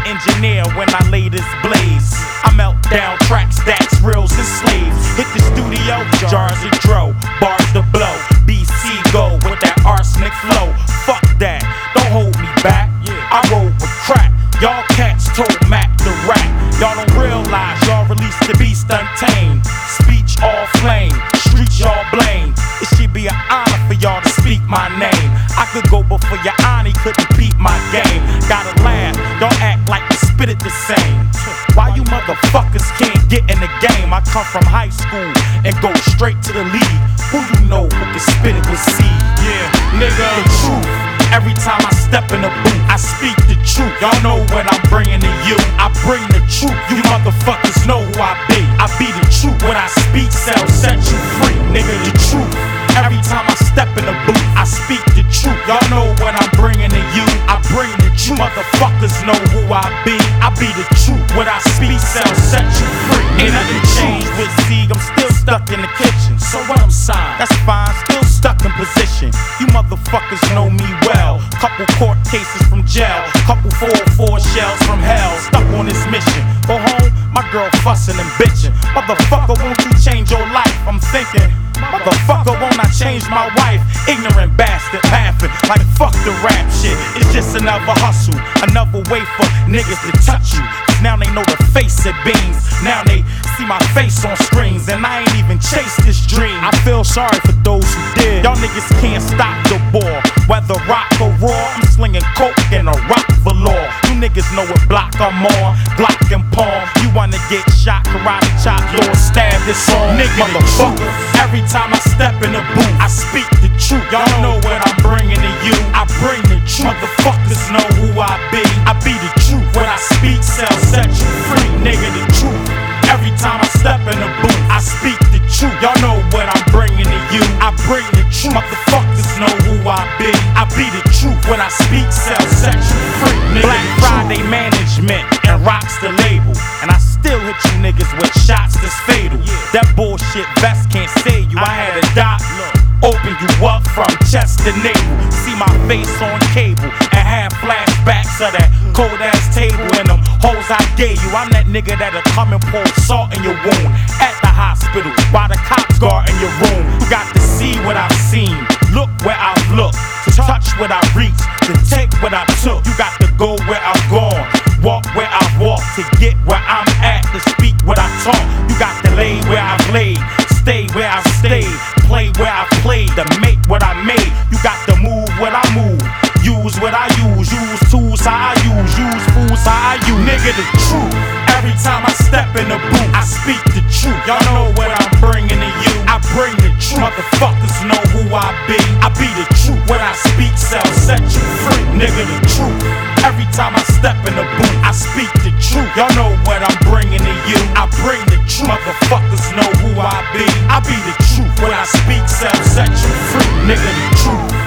engineer when I lay this blaze. I melt down tracks, stacks, reels, and slaves. Hit the studio, jars of dro, bars to blow. BC go with that arsenic flow. Fuck that, don't hold me back. I roll with crack. Y'all cats told Mac the rat. Y'all don't realize y'all released the beast untamed. Speech all flame, streets y'all blame. It should be an honor for y'all to speak my name. I could go before your honey couldn't beat my game. Gotta laugh, don't act like you spit it the same. Why you motherfuckers can't get in the game? I come from high school and go straight to the league. Who you know who can spit it with seed? Yeah, nigga, the truth. Every time I step in the booth, I speak the truth. Y'all know what I'm bringing to you. I bring the truth. You motherfuckers know who I be. I be the truth. When I speak, set you free. Nigga, the truth. Every time I step in the booth, I speak the truth. Y'all know what I'm bringing to you. I bring the truth. Motherfuckers know who I be. I be the truth. When I speak, set you free. Ain't nothing changed with Zeke. I'm still stuck in the kitchen. So what I'm signed, that's fine. Still stuck in position. You motherfuckers know me well. Couple court cases from jail. Couple 404 shells from hell. Stuck on this mission. Go home, my girl fussing and bitching. Motherfucker, won't you change your life? I'm thinking, motherfucker, won't I change my wife? Ignorant bastard laughing like fuck the rap shit. It's just another hustle, another way for niggas to touch you. Now they know the face of beans. Now they see my face on screens, and I ain't even chased this dream. I feel sorry for those who did. Y'all niggas can't stop the ball. Whether rock or raw, I'm slinging coke and a rock velour. You niggas know what block I'm on, Glock and palm. You wanna get shot, karate chop, or stab this song. Nigga, motherfucker. Every time I step in the booth, I speak the truth. Y'all know what I'm bringing to you. I bring the truth. Motherfuckers know who I be. I be the truth. When I speak, set you free. Nigga, the truth. Every time I step in the booth, I speak the truth. Y'all know what I'm bringing to you. I bring the truth. Motherfuckers know who I be. I be the truth. When I speak, set you free. Nigga, Black Friday management and rocks the label. And I still hit you niggas with shots that's fatal. That bullshit vest can't save you. I had a doc open you up from chest to navel. See my face on cable and have flashbacks of that cold ass table and them hoes I gave you. I'm that nigga that'll come and pour salt in your wound at the hospital while the cops guard in your room. You got to see what I've seen, look where I've looked, to touch what I reached, to take what I took. You got to go where I've gone, walk where I've walked, to get where I'm at, to speak what I talk. You got to lay where I've laid, stay where I've stayed, play where I've played, to make what I made. You got to move what I move, use what I use tools how I use fools how I use. Nigga, the truth. Every time I step in the booth, I speak the truth. Y'all know what I'm bringing to you. I bring the truth. Motherfuckers know who I be. I be the truth. When I speak, set you free. Nigga, the truth. Every time I step in the booth, I speak the truth. Y'all know what I'm bringing to you. I bring the truth. Motherfuckers know who I be. I be the truth. When I speak, set you free. Nigga, the truth.